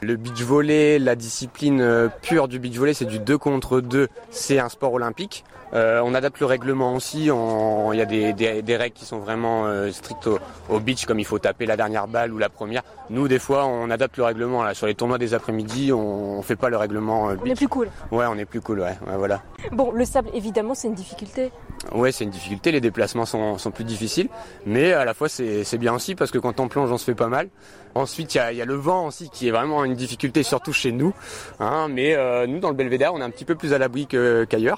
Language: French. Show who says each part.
Speaker 1: Le beach volley, la discipline pure du beach volley, c'est du 2 contre 2, c'est un sport olympique. On adapte le règlement aussi, il y a des règles qui sont vraiment strictes au beach, comme il faut taper la dernière balle ou la première. Nous, des fois, on adapte le règlement. Là, sur les tournois des après-midi, on fait pas le règlement beach.
Speaker 2: On est plus cool.
Speaker 1: Ouais, on est plus cool, ouais, voilà.
Speaker 2: Bon, le sable, évidemment, c'est une difficulté.
Speaker 1: Ouais, c'est une difficulté, les déplacements sont plus difficiles, mais à la fois c'est bien aussi parce que quand on plonge, on se fait pas mal. Ensuite, il y a le vent aussi qui est vraiment une difficulté, surtout chez nous. Mais nous, dans le Belvédère, on est un petit peu plus à l'abri qu'ailleurs.